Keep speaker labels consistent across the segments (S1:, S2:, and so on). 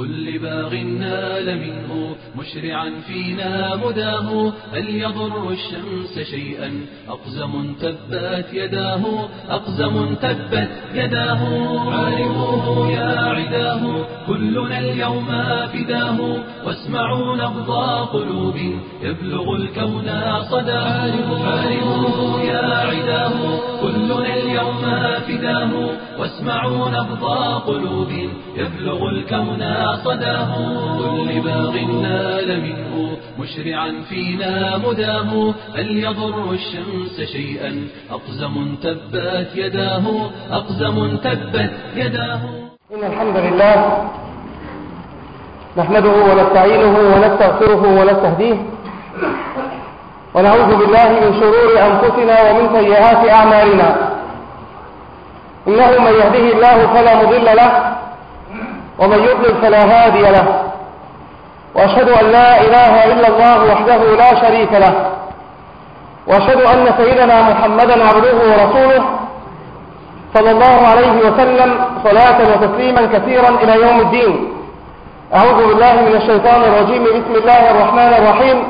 S1: قل لباغ نال منه مشرعا فينا مداه، هل يضر الشمس شيئا أقزم تبت يداه، أقزم تبت يداه. عارفوه يا عداه كلنا اليوم فداه، واسمعوا نبض قلوب يبلغ الكون صداه. عارفوه يا عداه كلنا اليوم فداه، واسمعوا نبض قلوب يبلغ الكون صداه. قل لباغ نال منه مشرعا فينا مداه، هل يضر الشمس شيئا أقزم تبت يداه، أقزم تبت يداه.
S2: إن الحمد لله نحمده ونستعينه ونستغفره ونستهديه، ونعوذ بالله من شرور أنفسنا ومن سيئات أعمالنا. إنه من يهده الله فلا مضل له، ومن يضلل فلا هادي له، وأشهد أن لا إله إلا الله وحده لا شريك له، وأشهد أن سيدنا محمدا عبده ورسوله صلى الله عليه وسلم صلاة وتسليما كثيرا إلى يوم الدين. أعوذ بالله من الشيطان الرجيم. بسم الله الرحمن الرحيم.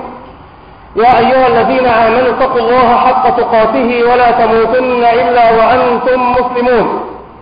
S2: يا أيها الذين آمنوا اتقوا الله حق تقاته ولا تموتن إلا وأنتم مسلمون.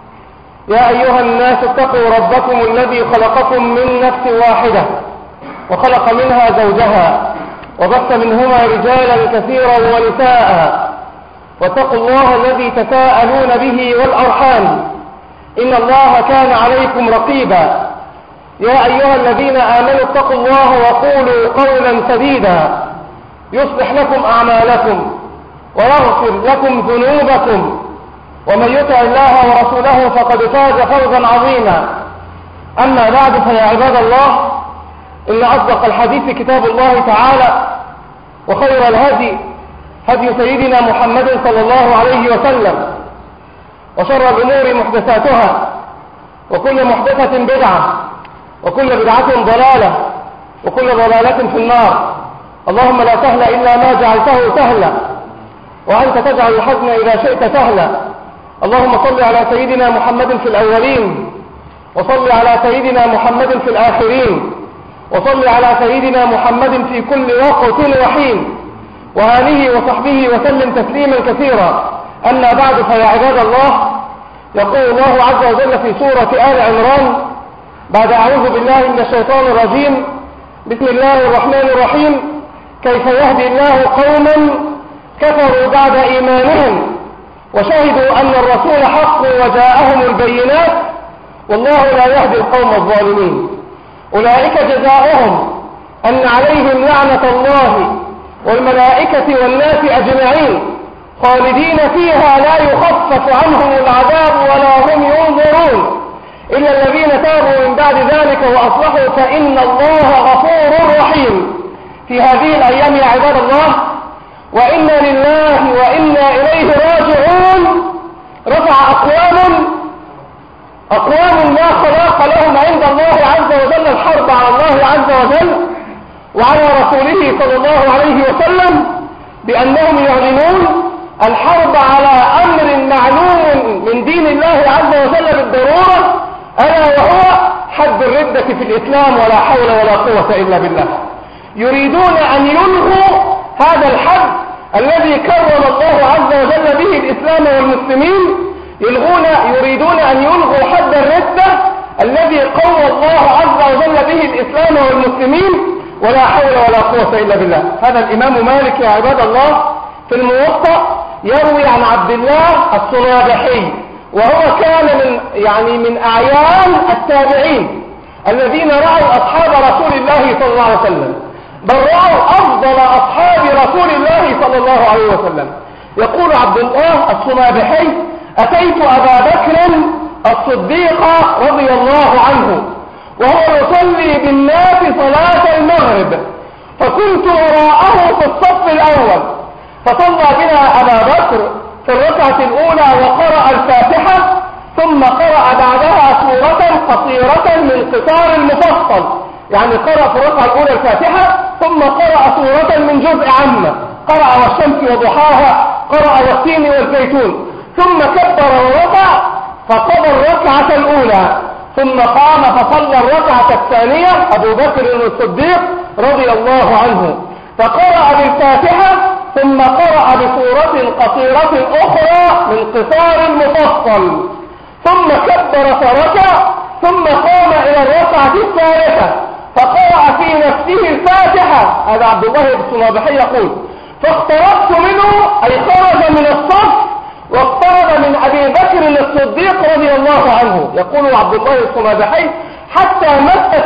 S2: يا أيها الناس اتقوا ربكم الذي خلقكم من نفس واحدة وخلق منها زوجها وبث منهما رجالا كثيرا ونساء، واتقوا الله الذي تساءلون به والأرحام إن الله كان عليكم رقيبا. يا أيها الذين آمنوا اتقوا الله وقولوا قولا سديدا يصلح لكم أعمالكم ويغفر لكم ذنوبكم، ومن يطع الله ورسوله فقد فاز فوزا عظيما. أما بعد، فيا عباد الله، إن أصدق الحديث كتاب الله تعالى، وخير الهدي هدي سيدنا محمد صلى الله عليه وسلم، وشر الأمور محدثاتها، وكل محدثة بدعة، وكل بدعة ضلالة، وكل ضلالة في النار. اللهم لا سهل إلا ما جعلته سهلا، وأنت تجعل الحزن إذا شئت سهلا. اللهم صل على سيدنا محمد في الأولين، وصل على سيدنا محمد في الآخرين، وصل على سيدنا محمد في كل وقت وحين، وآله وصحبه وسلم تسليما كثيرا. أما بعد، فيا عباد الله، يقول الله عز وجل في سورة آل عمران بعد أعوذ بالله من الشيطان الرجيم: بسم الله الرحمن الرحيم. كيف يهدي الله قوما كفروا بعد إيمانهم وشهدوا أن الرسول حق وجاءهم البينات والله لا يهدي القوم الظالمين. أولئك جزاؤهم أن عليهم لعنة الله والملائكة والناس أجمعين خالدين فيها لا يخفف عنهم العذاب ولا هم ينظرون إلا الذين تابوا من بعد ذلك وأصلحوا فإن الله غفور رحيم. في هذه الأيام يا عباد الله، وإنا لله وإنا إليه راجعون، رفع أقوام لا خلاق لهم عند الله عز وجل الحرب على الله عز وجل وعلى رسوله صلى الله عليه وسلم بأنهم يعلنون الحرب على أمر معلوم من دين الله عز وجل بالضرورة، ألا وهو حد الردة في الإسلام، ولا حول ولا قوة إلا بالله. يريدون أن يلغوا هذا الحد الذي كرم الله عز وجل به الإسلام والمسلمين. يريدون أن يلغوا حد الردة الذي قوى الله عز وجل به الإسلام والمسلمين، ولا حول ولا قوة إلا بالله. هذا الإمام مالك يا عباد الله في الموطأ يروي عن عبد الله الصنابحي، وهو كان من أعيان التابعين الذين رأوا أصحاب رسول الله صلى الله عليه وسلم، بل رأوا أفضل أصحاب رسول الله صلى الله عليه وسلم. يقول عبد الله الصنابحي: أتيت أبا بكر الصديق رضي الله عنه وهو يصلي بالناس صلاة المغرب، فكنت وراءه في الصف الأول، فصلى بنا أبا بكر في الركعة الأولى وقرأ الفاتحة، ثم قرأ بعدها سورة قصيرة من قصار المفصل، يعني قرأ في الركعة الأولى الفاتحة، ثم قرأ سورة من جزء عامة، قرأ والشمس وضحاها، قرأ والتين والزيتون، ثم كبر وركع فقضى الركعة الأولى، ثم قام فصلى الركعة الثانية أبو بكر الصديق رضي الله عنه، فقرأ بالفاتحة ثم قرأ بسورة قصيرة أخرى من قصار مفصل، ثم كبر فركع، ثم قام إلى الركعة الثالثة فقرأ في نفسه الفاتحة. هذا عبد الله بن الصنابحي يقول: فاقتربت منه أي خرج من الصف واقترب من أبي بكر الصديق رضي الله عنه. يقول عبد الله الصنابحي: حتى مست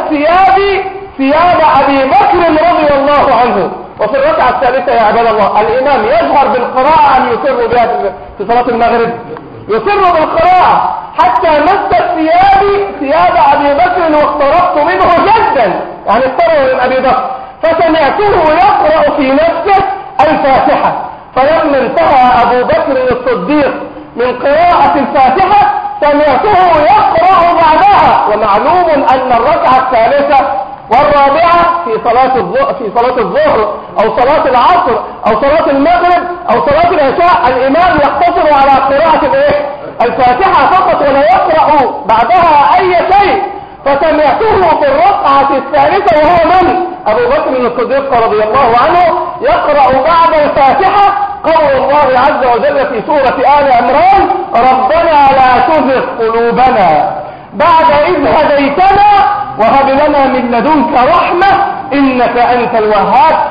S2: ثياب أبي بكر رضي الله عنه. وفي الركعة الثالثة يا عباد الله الإمام يجهر بالقراءة أم يسر بها في صلاة المغرب؟ يسر بالقراءة. حتى مست ثياب أبي بكر واقتربت منه جدا، يعني اقترب من أبي بكر، فسمعته يقرأ في نفسه الفاتحة. فلما انتهى أبو بكر الصديق من قراءة الفاتحة سمعته يقرأ بعدها. ومعلوم أن الركعة الثالثة والرابعة في صلاة الظهر أو صلاة العصر أو صلاة المغرب أو صلاة العشاء الإمام يقتصر على قراءة الفاتحة فقط ولا يقرأ بعدها أي شيء. فسمعته في الركعة الثالثة وهو من أبو بكر الصديق رضي الله عنه يقرأ بعد الفاتحة قول الله عز وجل في سورة آل عمران: ربنا لا تزغ قلوبنا بعد إذ هديتنا وهب لنا من لدنك رحمة إنك أنت الوهاب.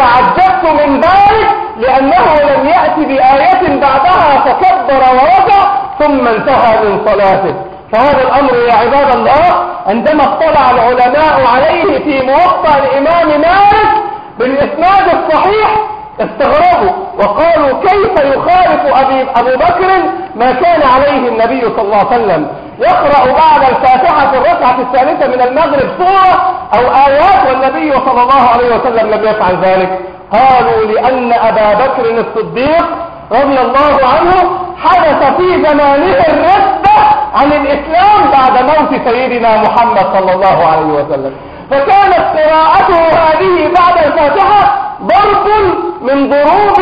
S2: فتعجبت من ذلك لأنه لم يأتي بآية بعدها فكبر وركع ثم انتهى من صلاته. فهذا الأمر يا عباد الله عندما اطلع العلماء عليه في موطأ الإمام مالك بالإسناد الصحيح استغربوا وقالوا: كيف يخالف أبو بكر ما كان عليه النبي صلى الله عليه وسلم؟ يقرأ بعد الفاتحة في الركعة الثالثة من المغرب سورة أو آيات والنبي صلى الله عليه وسلم لم يفعل ذلك. قالوا: لأن أبا بكر الصديق رضي الله عنه حدث في زمانه الردة عن الإسلام بعد موت سيدنا محمد صلى الله عليه وسلم، فكانت قراءته هذه بعد الفاتحة ضرب من ضروب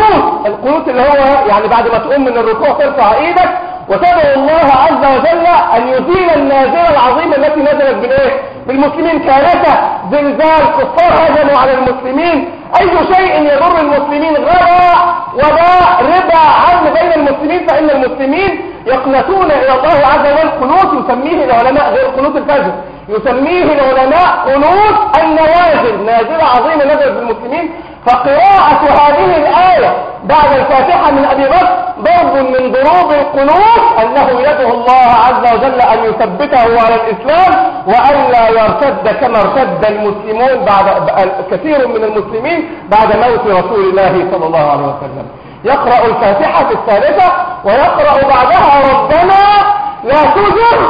S2: القنوت اللي هو يعني بعد ما تقوم من الركوع ترفع ايدك وتدعو الله عز وجل ان يزيل النازله العظيمه التي نزلت بالمسلمين، كارثه، زلزال، كفار هجموا على المسلمين، اي شيء يضر المسلمين، غلا، وباء، ربا، عدل بين المسلمين، فان المسلمين يقنطون الى الله عز وجل قنوت يسميه العلماء غير قنوت الفجر، يسميه العلماء قنوت النوازل، نازله عظيمه نزلت بالمسلمين. فقراءة هذه الآية بعد الفاتحة من أبي بكر ضرب من ضروب القنوت أنه يدعو الله عز وجل أن يثبته على الإسلام وأن لا يرتد كما ارتد المسلمون كثير من المسلمين بعد موت رسول الله صلى الله عليه وسلم. يقرأ الفاتحة في الثالثة ويقرأ بعدها: ربنا لا تزغ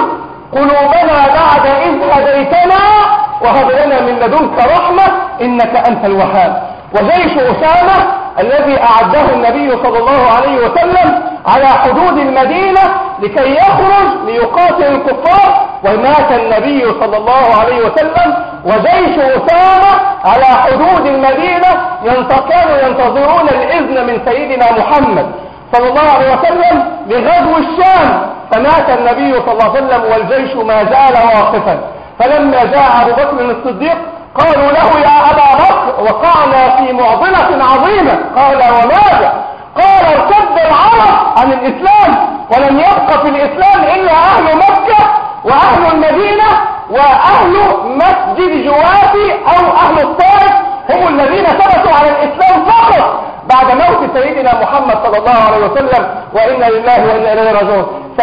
S2: قلوبنا بعد إذ هديتنا وهب لنا من لدنك رحمة إنك أنت الوهاب. وجيش أسامة الذي أعده النبي صلى الله عليه وسلم على حدود المدينة لكي يخرج ليقاتل الكفار، ومات النبي صلى الله عليه وسلم وجيش أسامة على حدود المدينة كانوا ينتظرون الإذن من سيدنا محمد صلى الله عليه وسلم لغزو الشام، فمات النبي صلى الله عليه وسلم والجيش ما زال واقفا. فلما جاء أبو بكر الصديق قالوا له: يا أبا بكر وقعنا في معضلة عظيمة. قال: وماذا؟ قال: ارتد العرب عن الإسلام ولم يبق في الإسلام إلا أهل مكة وأهل المدينة وأهل مسجد جوافي أو أهل الطائف هم الذين ثبتوا على الإسلام فقط بعد موت سيدنا محمد صلى الله عليه وسلم، وإنا لله وإنا إليه راجعون.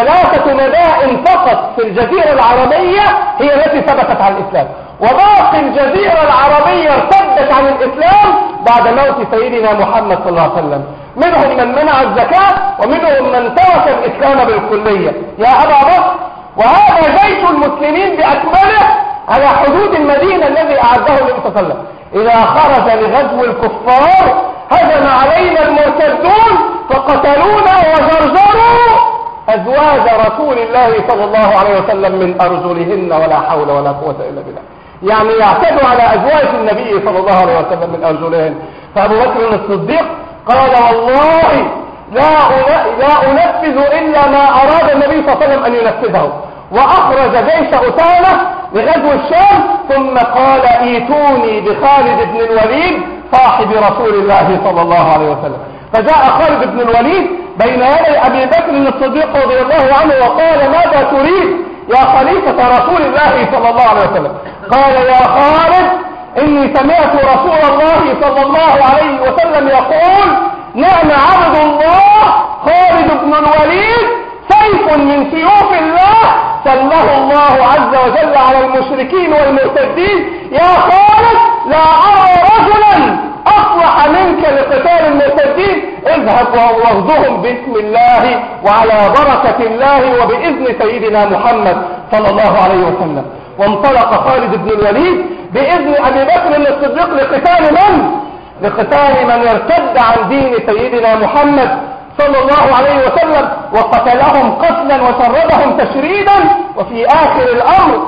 S2: 3 مدائن فقط في الجزيرة العربية هي التي ثبتت على الإسلام، وباقي الجزيرة العربية ارتدت عن الإسلام بعد موت سيدنا محمد صلى الله عليه وسلم. منهم من منع الزكاة ومنهم من ترك الإسلام بالكلية. يا أبا بكر، وهذا جيش المسلمين بأكمله على حدود المدينة الذي أعده النبي صلى الله عليه وسلم. إذا خرج لغزو الكفار هجم علينا المرتدون فقتلونا وزرزروا أزواج رسول الله صلى الله عليه وسلم من أرجلهن ولا حول ولا قوة إلا بالله. يعني يعتدوا على أزواج النبي صلى الله عليه وسلم من أرجلهن. فأبو بكر الصديق قال: والله لا أنفذ إلا ما أراد النبي صلى الله عليه وسلم أن ينفذه، وأخرج جيش أسامة لغزو الشام، ثم قال ايتوني بخالد بن الوليد صاحب رسول الله صلى الله عليه وسلم. فجاء خالد بن الوليد بين يدي أبي بكر الصديق رضي الله عنه وقال ماذا تريد يا خليفة رسول الله صلى الله عليه وسلم؟ قال يا خالد إني سمعت رسول الله صلى الله عليه وسلم يقول نعم عبد الله خالد بن الوليد سيف من سيوف الله سله الله عز وجل على المشركين والمرتدين. يا خالد لا أرى رجلا أصلح منك لقتال المرتدين، اذهب واغزهم باسم الله وعلى بركة الله وبإذن سيدنا محمد صلى الله عليه وسلم. وانطلق خالد بن الوليد بإذن أبي بكر الصديق لقتال من؟ لقتال من ارتد عن دين سيدنا محمد صلى الله عليه وسلم، وقتلهم قتلا وشردهم تشريدا. وفي آخر الأمر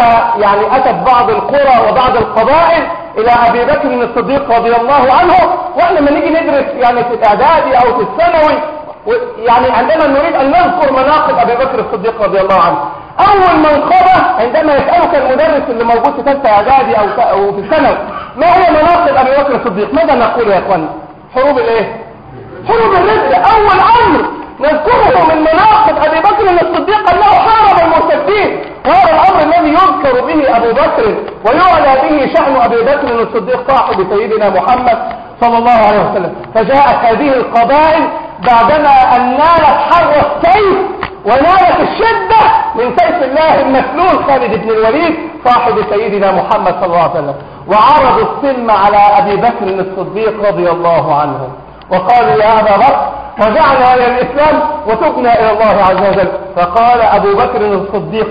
S2: أتت بعض القرى وبعض القبائل إلى أبي بكر الصديق رضي الله عنه. وإحنا لما نيجي ندرس يعني في الإعدادي أو في الثانوي يعني عندما نريد أن نذكر مناقب أبي بكر الصديق رضي الله عنه، أول منقبة عندما يسألك المدرس اللي موجود في ثالثة إعدادي أو في الثانوي ما هو مناقب أبي بكر الصديق، ماذا نقول يا إخواني؟ حروب الإيه؟ حروب الردة. أول أمر نذكره من مناقب أبي بكر الصديق أنه حارب المرتدين، وهذا الأمر الذي يذكر به أبو بكر ويعلى به شأن أبي بكر الصديق صاحب سيدنا محمد صلى الله عليه وسلم. فجاءت هذه القبائل بعدما أن نالت حر السيف ونالت الشدة من سيف الله المسلول خالد بن الوليد صاحب سيدنا محمد صلى الله عليه وسلم، وعرضوا السلم على أبي بكر الصديق رضي الله عنه وقالوا يا أبا بكر رجعنا إلى الإسلام وتبنا إلى الله عز وجل. فقال أبو بكر الصديق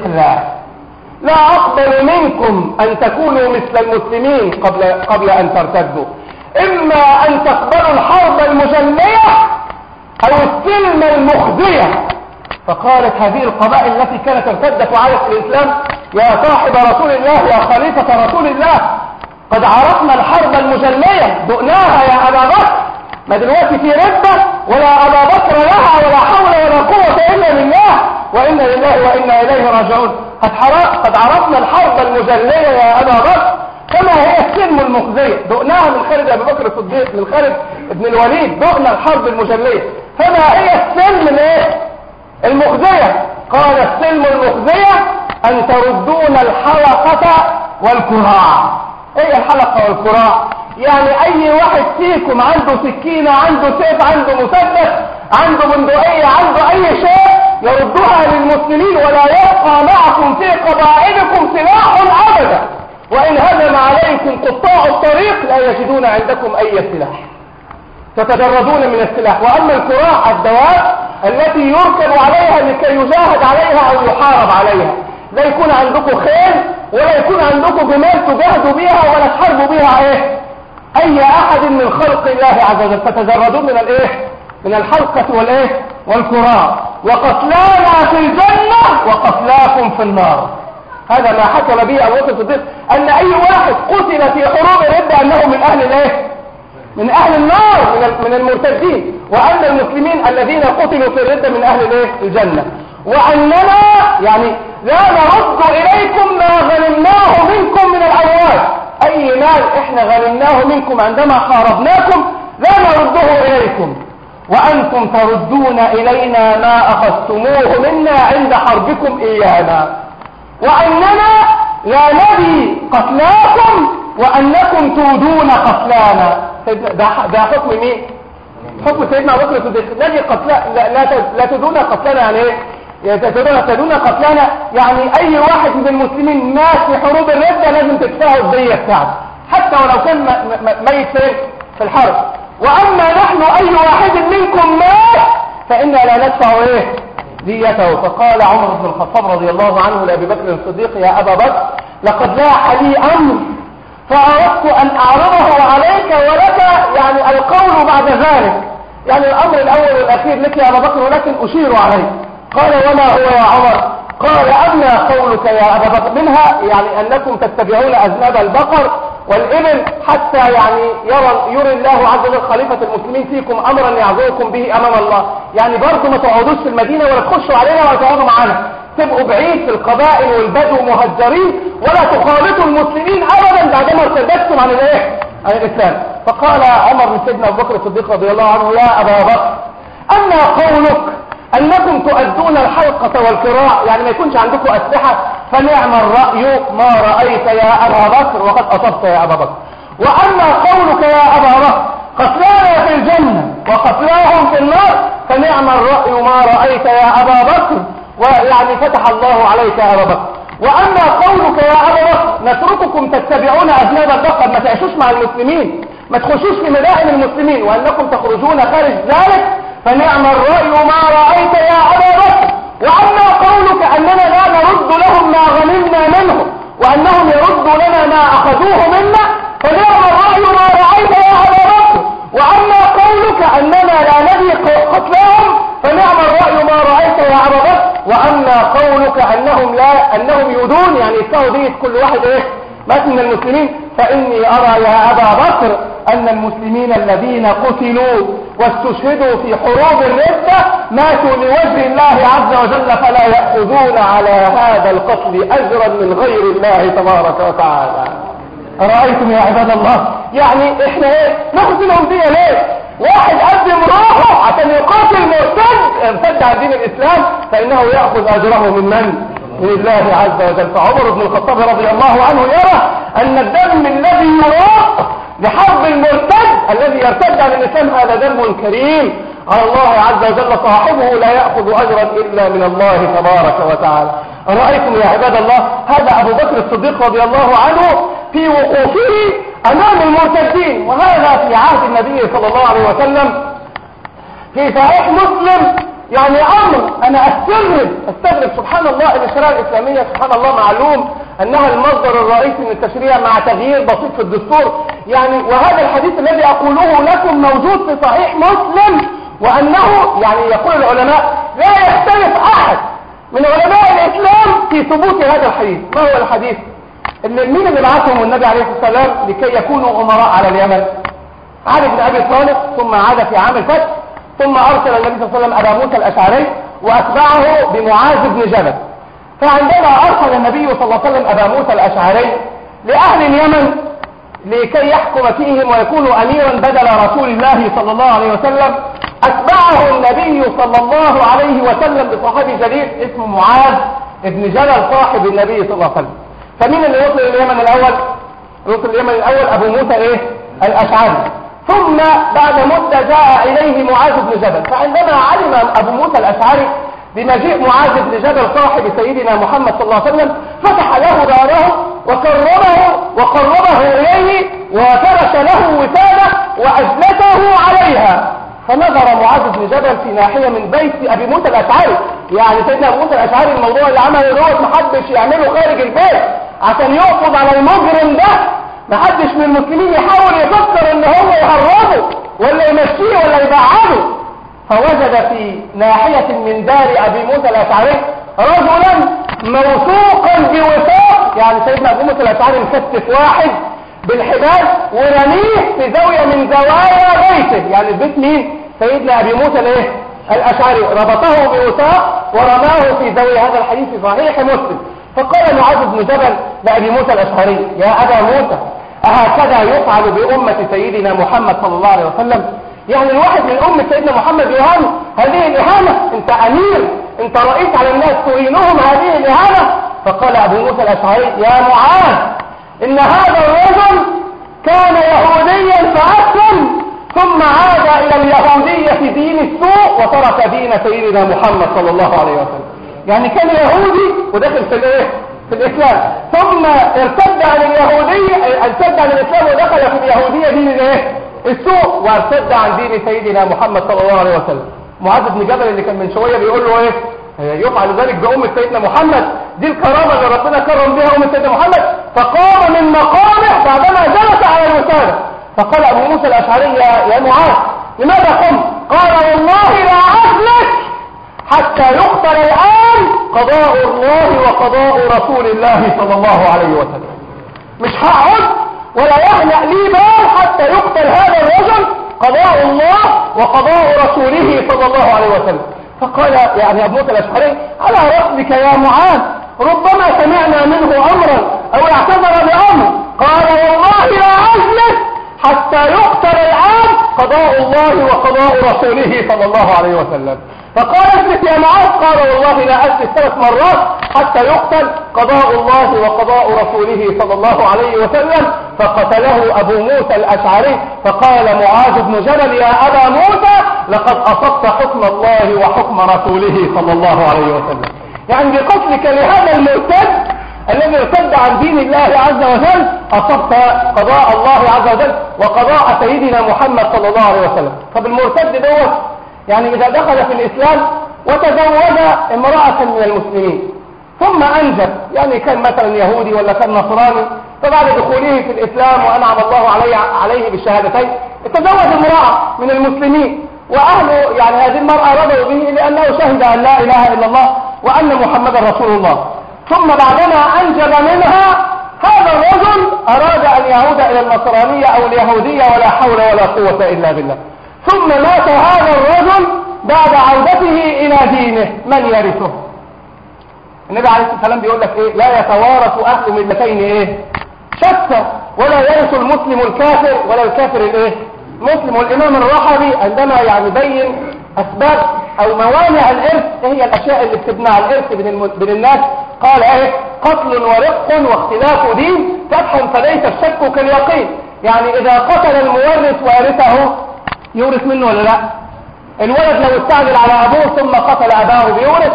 S2: لا أقبل منكم أن تكونوا مثل المسلمين قبل أن ترتدوا، إما أن تقبلوا الحرب المجلية أو السلم المخزية. فقالت هذه القبائل التي كانت ارتدت وعادت الإسلام يا صاحب رسول الله يا خليفة رسول الله قد عرفنا الحرب المجلية دقناها يا أبا بكر، ما دلوقتي في ردة ولا أبا بكر لها ولا حول ولا قوة إلا بالله وإنا لله وإنا إليه راجعون. قد عرفنا الحرب المجلية يا أبا بكر كما هي السلم المخزية، دقناها من خالد أبي بكر الصديق من خالد بن الوليد، دقنا الحرب المجلية. فما هي السلم المخزية؟ قال السلم المخزية أن تردون الحلقة والكراع. ايه الحلقة والكراع؟ يعني اي واحد فيكم عنده سكينة عنده سيف عنده مسدس عنده بندقية عنده اي شيء يردها للمسلمين ولا يبقى معكم في قبائلكم سلاح ابدا، وان هجم عليكم قطاع الطريق لا يجدون عندكم اي سلاح، تتجردون من السلاح. واما الكراع الدواب التي يركب عليها لكي يجاهد عليها او يحارب عليها، لا يكون عندكم خيل ولا يكون عندكم جمال تجاهدوا بها ولا تحاربوا بها اي احد من خلق الله عز وجل، فتجردون من من الحلقة والكراع. وقتلانا في الجنة وقتلاكم في النار. هذا ما حكم به ابو بكر الصديق ان اي واحد قتل في حروب الردة انه من اهل من اهل النار من المرتدين، وان المسلمين الذين قتلوا في الردة من اهل الجنة. واننا يعني لا نرد اليكم ما غنمناه منكم من الاموال، اي مال احنا غنمناه منكم عندما حاربناكم لا نرده اليكم، وانتم تردون الينا ما اخذتموه منا عند حربكم ايانا، واننا لا نبي قتلاكم وانكم تودون قتلانا. ده حكم مين؟ حكم سيدنا ابو بكر الصديق. نبي قتلا لا تدون قتلانا يعني ايه؟ تدون قتلانا يعني اي واحد من المسلمين مات في حروب الردة لازم تدفعوا الدية بتاعته حتى ولو كان ميت في الحرب. واما نحن اي واحد منكم مات فإنا لا ندفع ديته. فقال عمر بن الخطاب رضي الله عنه لأبي بكر الصديق يا أبا بكر لقد لاح لي أمر فأردت أن أعرضه عليك ولك يعني القول بعد ذلك، يعني الأمر الأول والأخير لك يا أبا بكر ولكن أشير عليه. قال وما هو يا عمر؟ قال أما قولك يا أبا بكر منها يعني أنكم تتبعون أذناب البقر والإبل حتى يعني يرى الله عز وجل خليفة المسلمين فيكم أمرا يعظوكم به أمام الله، يعني برضو ما تقعدوش في المدينة ولا تخشوا علينا ولا تقعدوا معنا، تبقوا بعيد في القبائل والبدو مهجرين ولا تخالطوا المسلمين ابدا بعدما ارتدتم عن الايه؟ عن الاسلام. فقال عمر بن سيدنا ابو بكر الصديق رضي الله عنه: يا ابا بكر، اما قولك انكم تؤدون الحلقة والكراع، يعني ما يكونش عندكم اسلحة، فنعم الرأي ما رأيت يا ابا بكر وقد اصبت يا ابا بكر. واما قولك يا ابا بكر قتلانا في الجنة وقتلاهم في النار، فنعم الرأي ما رأيت يا ابا بكر، ويعني فتح الله عليك يا ابا بكر. واما قولك يا ابا بكر نترككم تتبعون اذناب البقر، ما تعيشوش مع المسلمين، ما تخشوش في مدائن المسلمين، وانكم تخرجون خارج ذلك، فنعم الرأي ما رأيت يا ابا بكر. واما قولك اننا لا نرد لهم ما غنمنا منه وانهم يردوا لنا ما اخذوه منا، فنعم الرأي ما رأيت يا ابا بكر. واما قولك اننا لا ندري قتلهم، فنعم الرأي ما رأيت يا ابا بكر. واما قولك انهم يدون، يعني يدفعوا دية كل واحد ايه مات من المسلمين، فاني ارى يا ابا بكر ان المسلمين الذين قتلوا واستشهدوا في حروب الردة ماتوا لوجه الله عز وجل، فلا يأخذون على هذا القتل اجرا من غير الله تبارك وتعالى. أرأيتم يا عباد الله؟ يعني احنا ايه ناخذ منهم دي ليه؟ واحد قدم روحه عشان يقاتل مرتد عن دين الاسلام، فانه يأخذ اجره من الله عز وجل. فعمر بن الخطاب رضي الله عنه يرى ان الدم الذي يراق لحرب المرتد الذي يرتد عن الاسلام هذا دم كريم على الله عز وجل، صاحبه لا يأخذ اجرا الا من الله تبارك وتعالى. أرأيتم يا عباد الله؟ هذا ابو بكر الصديق رضي الله عنه في وقوفه امام المرتدين، وهذا في عهد النبي صلى الله عليه وسلم. في صحيح مسلم يعني امر انا استغرب سبحان الله، الشريعه الاسلاميه سبحان الله معلوم انها المصدر الرئيسي من التشريع مع تغيير بسيط في الدستور، يعني وهذا الحديث الذي اقوله لكم موجود في صحيح مسلم، وانه يعني يقول العلماء لا يختلف احد من علماء الاسلام في ثبوت هذا الحديث. ما هو الحديث؟ مين اللي بعثهم النبي عليه الصلاه والسلام لكي يكونوا امراء على اليمن؟ علي بن ابي طالب، ثم عاد في عام الفتح، ثم ارسل النبي صلى الله عليه وسلم ابا موسى الاشعري واتبعه بمعاذ بن جبل. فعندما ارسل النبي صلى الله عليه وسلم ابا موسى الاشعري لاهل اليمن لكي يحكم فيهم ويكونوا اميرا بدل رسول الله صلى الله عليه وسلم، اتبعه النبي صلى الله عليه وسلم بصحابي جليل اسمه معاذ بن جبل صاحب النبي صلى الله عليه وسلم. فمين اللي وصل اليمن الاول؟ وصل اليمن الاول ابو موسى الاشعري. ثم بعد مدة جاء إليه معاذ بن جبل، فعندما علم أبو موسى الأشعري بمجيء معاذ بن جبل صاحب سيدنا محمد صلى الله عليه وسلم، فتح له داره وكرمه وقربه إليه وفرش له وسادة وأجلسه عليها. فنظر معاذ بن جبل في ناحية من بيت أبي موسى الأشعري، يعني سيدنا أبو موسى الأشعري الموضوع اللي عمله دوت محدش يعمله خارج البيت عشان يقبض على المجرم ده، محدش من المسلمين يحاول يفكر ان هو يهربه ولا يمشيه ولا يبعده. فوجد في ناحية من دار ابي موسى الاشعري رجلا موثوقا بوثاق، يعني سيدنا ابو موسى الاشعري مكتف واحد بالحبال ورميه في زاوية من زوايا بيته، يعني البيت مين؟ سيدنا ابي موسى الاشعري، ربطه بوثاق ورماه في زاوية. هذا الحديث في صحيح مسلم. فقال معاذ بن جبل لأبي موسى الأشعري: يا أبا موسى، أهكذا يفعل بأمة سيدنا محمد صلى الله عليه وسلم؟ يعني الواحد من أمة سيدنا محمد يهان هذه الإهانة؟ أنت أمير، أنت رئيس على الناس، تهينهم هذه الإهانة؟ فقال أبو موسى الأشعري: يا معاذ، إن هذا الرجل كان يهوديا فأسلم، ثم عاد إلى اليهودية دين السوء وترك دين سيدنا محمد صلى الله عليه وسلم. يعني كان يهودي ودخل في الإسلام، ثم ارتد عن الإسلام ودخل في اليهودية دين السوء، وارتد عن دين سيدنا محمد صلى الله عليه وسلم. معاذ بن جبل اللي كان من شوية بيقول له يفعل ذلك بأمة سيدنا محمد، دي الكرامة اللي ربنا كرم بها أمة سيدنا محمد. فقام من مقامه بعدما جلس على الوسادة، فقال أبو موسى الأشعري: يا معاذ، لماذا قمت؟ قال: والله لا أسلك حتى يقتل الآن قضاء الله وقضاء رسول الله صلى الله عليه وسلم. مش هقعد ولا يهنأ لي بال حتى يقتل هذا الرجل، قضاء الله وقضاء رسوله صلى الله عليه وسلم. فقال يعني أبو موسى الأشعري على رأسك يا معاذ ربما سمعنا منه أمرا أو اعتذر بأمر. قال والله لا أجلس حتى يقتل الآن قضاء الله وقضاء رسوله صلى الله عليه وسلم. فقال اجلس يا معاذ، قال والله لا أجلس 3 مرات حتى يقتل قضاء الله وقضاء رسوله صلى الله عليه وسلم. فقتله أبو موسى الأشعري. فقال معاذ بن جبل يا أبا موسى لقد أصبت حكم الله وحكم رسوله صلى الله عليه وسلم. يعني بقتلك لهذا المرتد الذي ارتد عن دين الله عز وجل أصبت قضاء الله عز وجل وقضاء سيدنا محمد صلى الله عليه وسلم. طب المرتد دوت يعني إذا دخل في الإسلام وتزوج امرأة من المسلمين ثم أنجب، يعني كان مثلا يهودي ولا كان نصراني، فبعد دخوله في الإسلام وأنعم الله عليه بالشهادتين تزوج امرأة من المسلمين، وأهله يعني هذه المرأة رضوا به لأنه شهد أن لا إله إلا الله وأن محمدا رسول الله. ثم بعدما أنجب منها هذا الرجل أراد أن يعود إلى النصرانية أو اليهودية ولا حول ولا قوة إلا بالله. ثم مات هذا الرجل بعد عودته إلى دينه، من يرثه؟ النبي عليه الصلاة والسلام بيقول لك إيه؟ لا يتوارث أهل ملتين إيه؟ شتى، ولا يرث المسلم الكافر ولا الكافر الإيه؟ مسلم. والإمام الرحبي عندما يعني بين أسباب أو موانع الإرث، هي الأشياء اللي بتمنع الإرث بين الناس، قال إيه؟ قتل ورق واختلاف دين فتحا فليس الشك كاليقين. يعني إذا قتل المورث وارثه يورث منه ولا لا؟ الولد لو استعجل على أبوه ثم قتل أباه بيورث.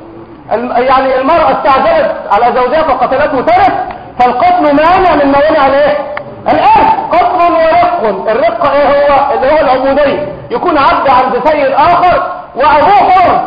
S2: يعني المرأة استعجلت على زوجها فقتلته ترث. فالقتل مانع من موانع الايه؟ الارث. قتل ورق. الرق ايه هو؟ اللي هو العبودية، يكون عبد عند سيد اخر وابوه حر.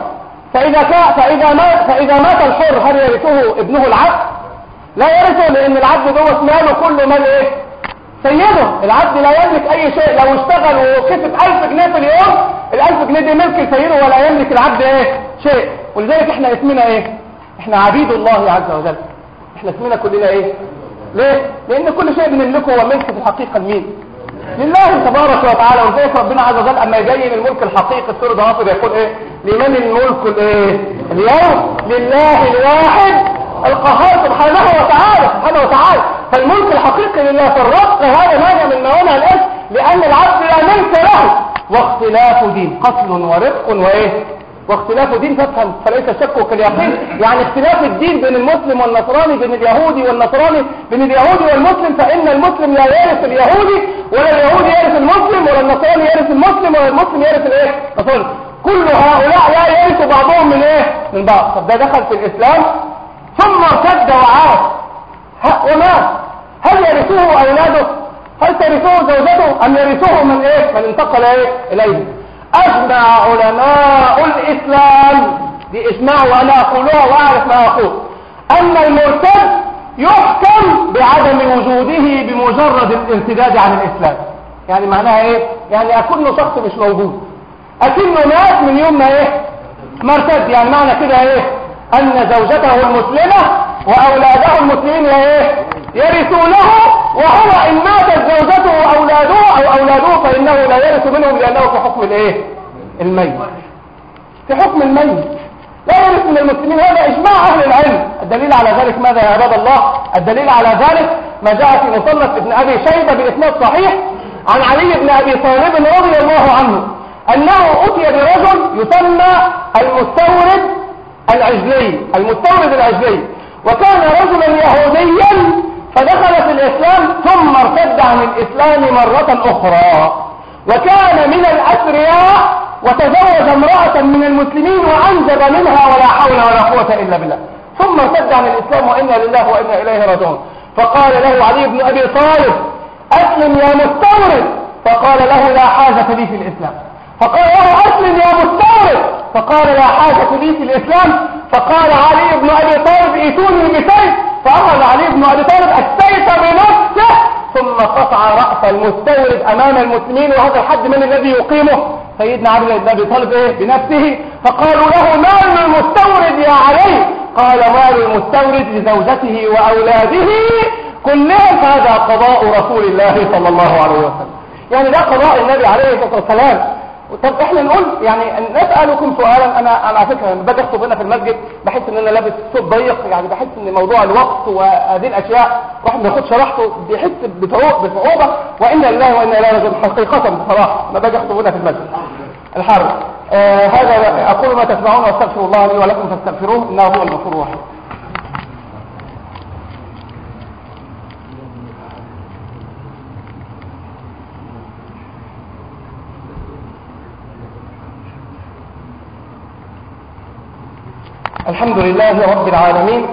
S2: فاذا مات الحر هل يرثه ابنه العبد؟ لا يرثه، لان العبد دوت ماله كله مال ايه؟ سيده. العبد لا يملك اي شيء، لو اشتغل وكسب 1000 جنيه في اليوم، ال1000 جنيه دي ملك سيده ولا يملك العبد ايه؟ شيء. ولذلك احنا اسمنا ايه؟ احنا عبيد الله عز وجل. احنا اسمنا كلنا ايه؟ ليه؟ لان كل شيء بنملكه هو ملك في الحقيقة لمين؟ لله تبارك وتعالى. ولذلك ربنا عز وجل اما يبين الملك الحقيقي في سورة غافر يقول ايه؟ لمن الملك الايه؟ اليوم لله الواحد القهار سبحانه وتعالى. فالملك الحقيقي لله في الرزق هذا مانع من موانع الارث، لان العبد لا ملك له. واختلاف دين، قتل ورق وايه؟ واختلاف دين تفهم فليس الشك كاليقين. يعني اختلاف الدين بين المسلم والنصراني، بين اليهودي والنصراني، بين اليهودي والمسلم، فإن المسلم لا يرث اليهودي ولا اليهودي يرث المسلم ولا النصراني يرث المسلم ولا المسلم يرث الايه؟ النصراني. كل هؤلاء لا يرث بعضهم من ايه؟ من بعض. طب ده دخل في الإسلام ثم ارتد وعاد ومات، هل يرثوه أولاده؟ هل ترثوه زوجته أم يرثوه من ايه؟ من انتقل ايه إليه؟ أجمع علماء الإسلام بإجماع، وأنا أقولها وأعرف ما أقول، أن المرتد يحكم بعدم وجوده بمجرد الارتداد عن الإسلام. يعني معناها إيه؟ يعني أكنه شخص مش موجود، أكنه مات من يوم ما إيه؟ مرتد. يعني معنى كده إيه؟ أن زوجته المسلمة وأولاده المسلمين إيه؟ يرثونه، وهو إن ماتت زوجته وأولاده أو أولاده فإنه لا يرث منهم، لأنه في حكم الإيه؟ الميت. في حكم الميت لا يرث من المسلمين. هذا إجماع أهل العلم. الدليل على ذلك ماذا يا عباد الله؟ الدليل على ذلك ما جاء في مصنف ابن أبي شيبة بإسناد صحيح عن علي بن أبي طالب رضي الله عنه أنه أتي برجل يسمى المستورد العجلي، وكان رجلا يهوديا فدخل في الإسلام ثم ارتد عن الإسلام مرة أخرى، وكان من الأثرياء وتزوج امرأة من المسلمين وأنجب منها ولا حول ولا قوة إلا بالله، ثم ارتد عن الإسلام وإنا لله وإنا إليه راجعون. فقال له علي بن أبي طالب أسلم يا مستورد، فقال له لا حاجة لي في الإسلام. فقال له أسلم يا مستورد، فقال لا حاجة لي في الإسلام. فقال علي بن أبي طالب ائتوني بسيف، فأخذ علي بن أبي طالب السيف بنفسه ثم قطع رأس المستورد أمام المسلمين. وهذا الحد من الذي يقيمه؟ سيدنا علي بن أبي طالب بنفسه. فقالوا له مال المستورد يا علي؟ قال مال المستورد لزوجته وأولاده كلهم، هذا قضاء رسول الله صلى الله عليه وسلم. يعني ده قضاء النبي عليه الصلاة والسلام. طب احنا نقول يعني نسألكم سؤالا. انا على فكرة باجي اخطب هنا في المسجد بحس ان انا لابس ثوب ضيق، يعني بحس ان موضوع الوقت وهذه الاشياء واحد ما ياخدش راحته بيحس بصعوبة، وانا لله وانا اليه راجعون حقيقة بصراحة ما باجي اخطب هنا في المسجد الحر. هذا اقول ما تسمعون واستغفر الله لي ولكم فاستغفروه انه هو الغفور الرحيم. الحمد لله رب العالمين،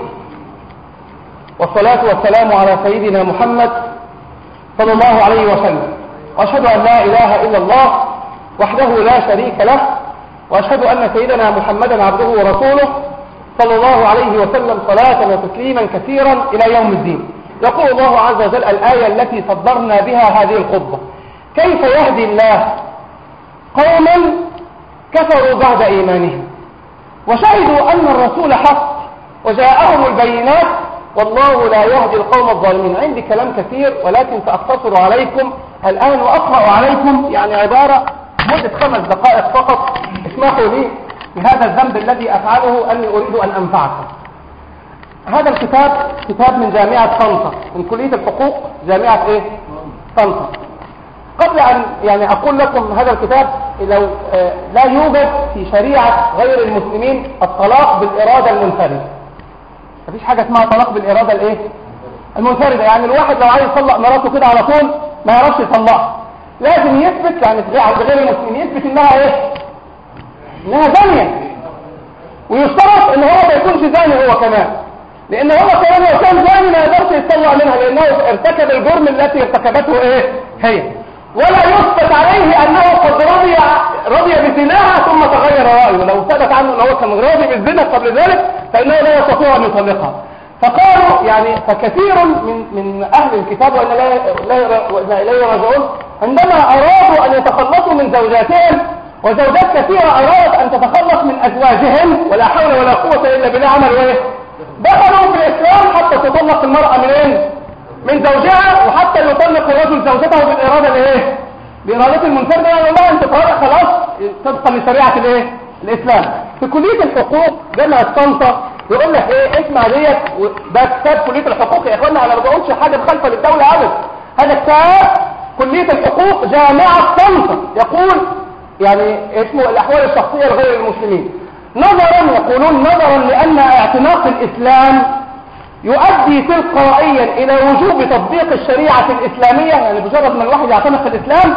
S2: والصلاة والسلام على سيدنا محمد صلى الله عليه وسلم، وأشهد أن لا إله إلا الله وحده لا شريك له، وأشهد أن سيدنا محمدا عبده ورسوله صلى الله عليه وسلم صلاة وتسليما كثيرا إلى يوم الدين. يقول الله عز وجل الآية التي صدرنا بها هذه الخطبة: كيف يهدي الله قوما كفروا بعد إيمانهم وشهدوا أن الرسول حق وجاءهم البينات والله لا يهدي القوم الظالمين. عندي كلام كثير ولكن سأختصر عليكم الآن وأقرأ عليكم يعني عبارة مدة 5 دقائق فقط. اسمحوا لي بهذا الذنب الذي أفعله أني أريد أن أنفعكم. هذا الكتاب كتاب من جامعة طنطا، من كلية الحقوق جامعة طنطا. قبل أن يعني أقول لكم هذا الكتاب، لو لا يوجد في شريعة غير المسلمين الطلاق بالإرادة المنفردة. مفيش حاجة اسمها طلاق بالإرادة المنفردة. يعني الواحد لو عايز يطلق مراته كده على طول ما يعرفش يطلقها، لازم يثبت يعني غير المسلمين يثبت انها انها زانية، ويشترط ان هو ما يكونش زاني هو كمان، لان هو كمان لو كان زاني ما يقدرش يطلق منها لانه ارتكب الجرم التي ارتكبته هي، ولا يثبت عليه انه قد رضي بزناها ثم تغير رايه. لو ثبت عنه انه هو كان راضي بالزنا قبل ذلك فانه لا يستطيع ان يطلقها. فقالوا يعني فكثير من اهل الكتاب وإنا اليه راجعون عندما ارادوا ان يتخلصوا من زوجاتهم، وزوجات كثيره ارادت ان تتخلص من ازواجهم ولا حول ولا قوه الا بالله، عملوا دخلوا في الاسلام حتى تطلق المراه من زوجها، وحتى يطلق الرجل زوجته بالإرادة بإرادة المنفردة. يعني والله انت طالق خلاص تبقى لشريعة الإسلام. في كلية الحقوق جامعة طنطا يقول لك اسمع ديت، ده كتاب كلية الحقوق يا اخوانا، انا ما بقولش حاجة مخالفة للدولة ابدا، هذا كتاب كلية الحقوق جامعة طنطا يقول يعني اسمه الأحوال الشخصية لغير المسلمين. يقولون نظرا لأن اعتناق الإسلام يؤدي تلقائيا الى وجوب تطبيق الشريعة الاسلامية، يعني بمجرد ما الواحد يعتنق الاسلام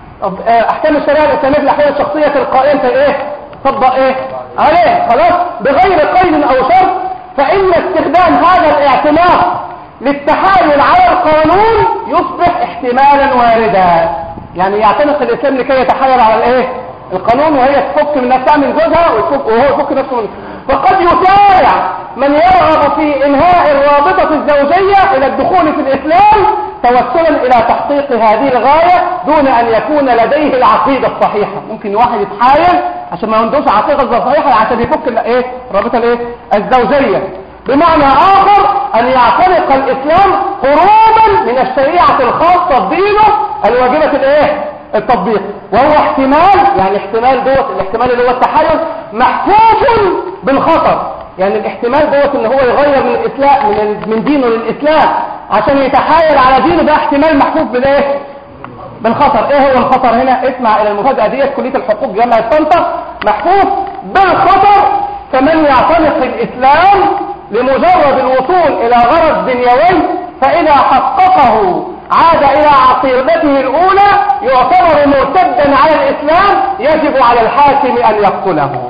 S2: احكام الشريعة الاسلامية في الاحوال الشخصية تلقائيا تطبق عليه خلاص بغير قيد او شرط. فان استخدام هذا الاعتناق للتحايل على القانون يصبح احتمالا واردا، يعني يعتنق الاسلام لكي يتحايل على القانون وهي تفك من نفسها من جوزها وهو يفك نفسه منه. فقد يسارع من يرغب في انهاء الرابطة الزوجية الى الدخول في الاسلام توسلا الى تحقيق هذه الغاية دون ان يكون لديه العقيدة الصحيحة. ممكن واحد يتحايل عشان ما عندوش عقيدة صحيحة عشان يفك الرابطة الزوجية. بمعنى اخر ان يعتنق الاسلام هروبا من الشريعة الخاصة بدينه الواجبة التطبيق، وهو احتمال يعني الاحتمال اللي هو التحايل محفوف بالخطر. يعني الاحتمال ان هو يغير من الاسلام من دينه للاسلام عشان يتحايل على دينه، ده احتمال محفوف بالخطر. هو الخطر هنا؟ اسمع الى المفاجأة ديت، كلية الحقوق جامعة طنطا محفوف بالخطر. فمن يعتنق الاسلام لمجرد الوصول الى غرض دنيوي فاذا حققه عاد الى عقيدته الاولى يعتبر مرتدا على الاسلام، يجب على الحاكم ان يقتله.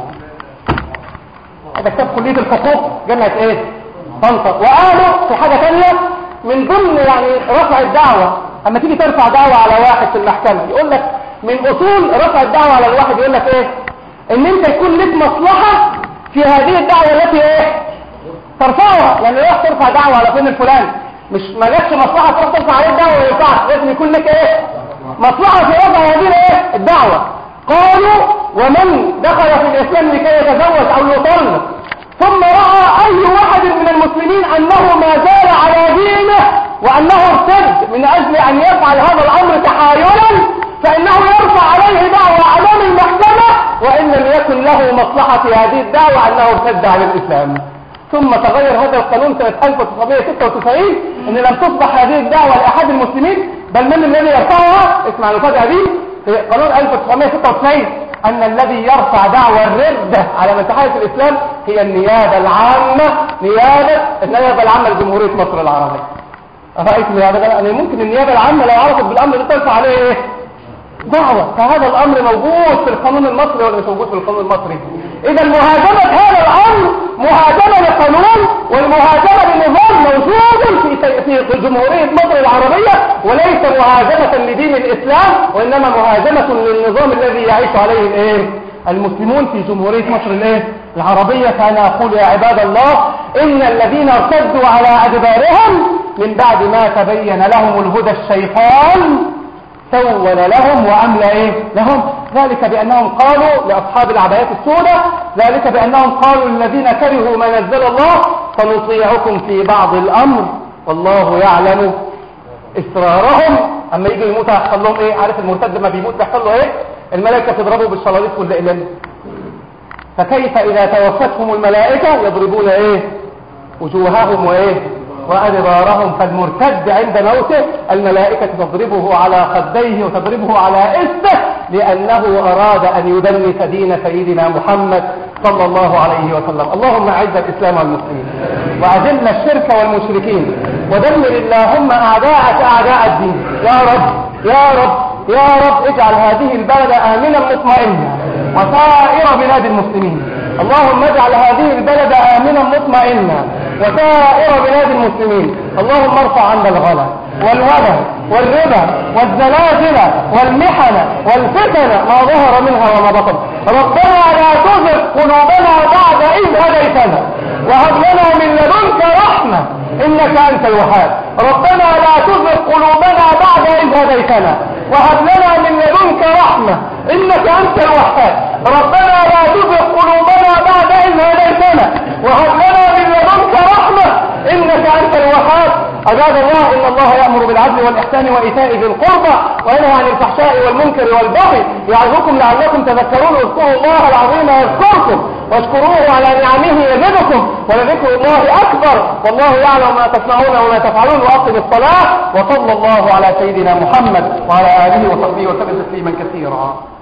S2: هذا كتاب كلية الحقوق جامعة طنطا. وقالوا في حاجة تانية من ضمن يعني رفع الدعوة، اما تيجي ترفع دعوة على واحد في المحكمة يقول لك من اصول رفع الدعوة على الواحد يقول لك ان انت يكون لك مصلحة في هذه الدعوة التي ترفعها. يعني لو ترفع دعوة على فين الفلاني مش ما لكش مصلحة تروح ترفع عليه الدعوة وينفعش، لازم يكون لك مصلحة في رفع هذه الدعوة. قالوا ومن دخل في الاسلام لكي يتزوج او يطلق ثم رأى اي واحد من المسلمين انه ما زال على دينه وانه ارتد من اجل ان يفعل هذا الامر تحايلا فإنه يرفع عليه دعوى أمام المحكمة، وإن لم يكن له مصلحة في هذه الدعوة أنه ارتد عن الإسلام. ثم تغير هذا القانون سنة 1996 إن لم تصبح هذه الدعوة لأحد المسلمين، بل من الذي يرفعها؟ اسمع المفاجأة دي، في قانون 1996 أن الذي يرفع دعوى الردة على مساحات الإسلام هي النيابة العامة، النيابة العامة لجمهورية مصر العربية. رأيت النيابة يعني ممكن النيابة العامة لو عرفت بالأمر ده ترفع عليه إيه؟ دعوة. فهذا الأمر موجود في القانون المصري ولا مش موجود في القانون المصري؟ إذا مهاجمة هذا الأمر مهاجمة للقانون والمهاجمة للنظام موجود في جمهورية مصر العربية، وليس مهاجمة لدين الإسلام، وإنما مهاجمة للنظام الذي يعيش عليه الإيه؟ المسلمون في جمهورية مصر الإيه؟ العربية. فأنا أقول يا عباد الله إن الذين ارتدوا على أدبارهم من بعد ما تبين لهم الهدى الشيطان سول لهم وأملى إيه؟ لهم، ذلك بأنهم قالوا لأصحاب العبايات السوداء، ذلك بأنهم قالوا للذين كرهوا ما نزل الله سنطيعكم في بعض الأمر والله يعلم إسرارهم. أما يجوا يموتوا هيحصل لهم إيه؟ عارف المرتد ما بيموت بيحصل له إيه؟ الملائكة تضربه بالشلاليط والأقلام. فكيف إذا توفتهم الملائكة يضربون إيه؟ وجوههم وإيه؟ وأدبارهم. فالمرتد عند موته الملائكة تضربه على خديه وتضربه على إسته، لأنه أراد أن يدنس دين سيدنا محمد صلى الله عليه وسلم. اللهم أعز الإسلام والمسلمين وأذل الشرك والمشركين ودمر اللهم أعداءك أعداء الدين. يا رب يا رب يا رب اجعل هذه البلد آمنا مطمئنا وسائر بلاد المسلمين. اللهم اجعل هذه البلد آمنا مطمئنا وسائر بلاد المسلمين. اللهم ارفع عنا الغلا والوبا والربا والزلازل والمحن والفتن ما ظهر منها وما بطن. ربنا لا تزغ قلوبنا بعد إذ هديتنا وهب لنا من لدنك رحمة إنك أنت الوهاب. ربنا لا تزغ قلوبنا بعد إذ هديتنا وهب لنا من لدنك رحمة إنك أنت الوهاب. ربنا لا تزغ قلوبنا بعد إذ هديتنا وهب لنا من لدنك رحمة إنك أنت الوهاب. عباد الله إن الله يأمر بالعدل والإحسان وإيتاء ذي القربى وينهى عن الفحشاء والمنكر والبغي يعظكم لعلكم تذكرون. اذكروا الله العظيم يذكركم واشكروه على نعمه يزدكم ولذكر الله أكبر والله يعلم ما تصنعون وما تفعلون. وأقم الصلاة وصلى الله على سيدنا محمد وعلى آله وصحبه وسلم تسليما كثيرا.